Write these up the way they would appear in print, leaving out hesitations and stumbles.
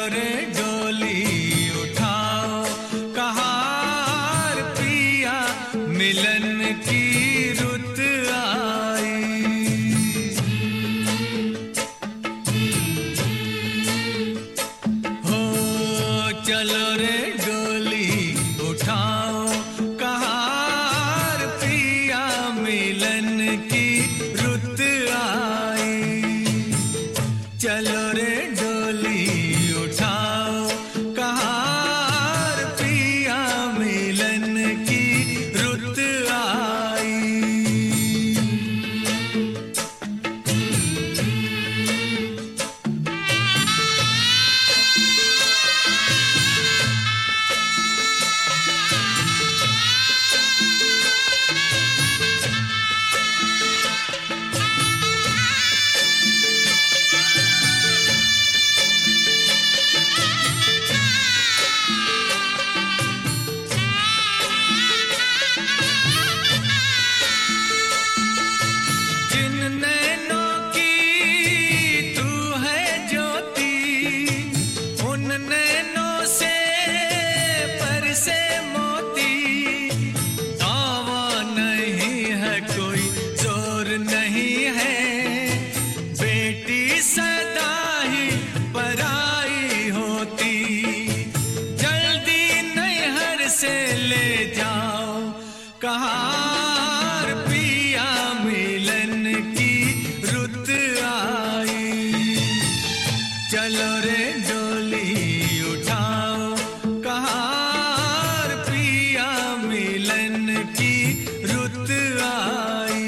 चलो रे डोली उठाओ कहार पिया मिलन की रुत आई। हो चलो रे डोली उठाओ कहार पिया मिलन की रुत आई। चलो रे डोली उठाओ कहार पिया मिलन की रुत आई। नहीं है बेटी सदा ही पराई होती, जल्दी नैहर से ले जाओ कहार पिया मिलन की रुत आई। चलो रे डोली उठाओ कहार पिया मिलन की रुत आई।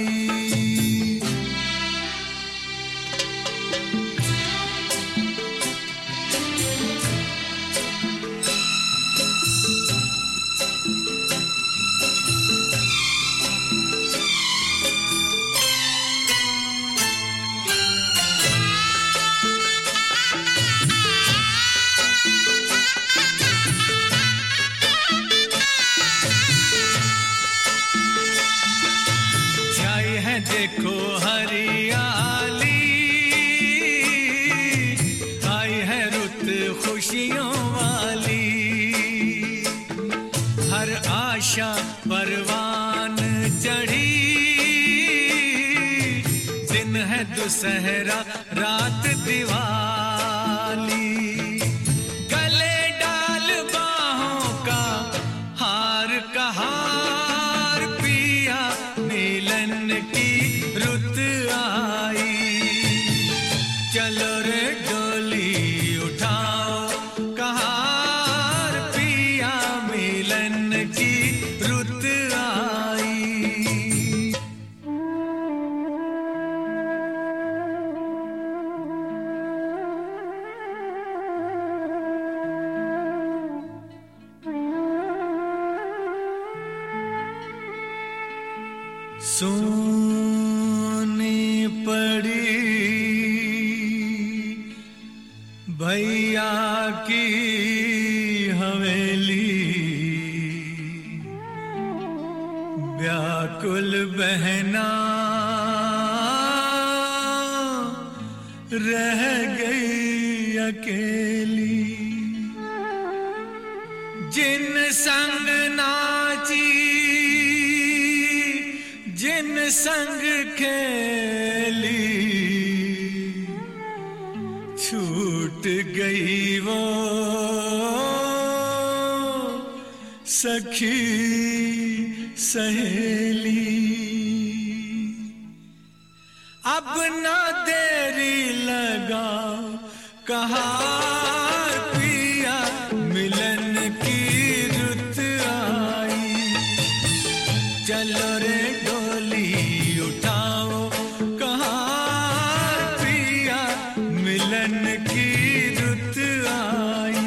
देखो हरियाली आई है रुत खुशियों वाली, हर आशा परवान चढ़ी, दिन है दुसहरा रात दिवाली। गले डाल बाहों का हार कहार पिया मिलन की रुत आई। चलो रे डोली उठाओ कहार पिया मिलन की रुत आई। सोनी पड़ी भैया की हवेली, व्याकुल बहना रह गई अकेली, जिन संग नाची जिन संग खेली, छूट गई वो सखी सहेली। अब ना देरी लगाओ कहार पिया मिलन की रुत आई। चलो रे डोली उठाओ कहार पिया मिलन की रुत आई।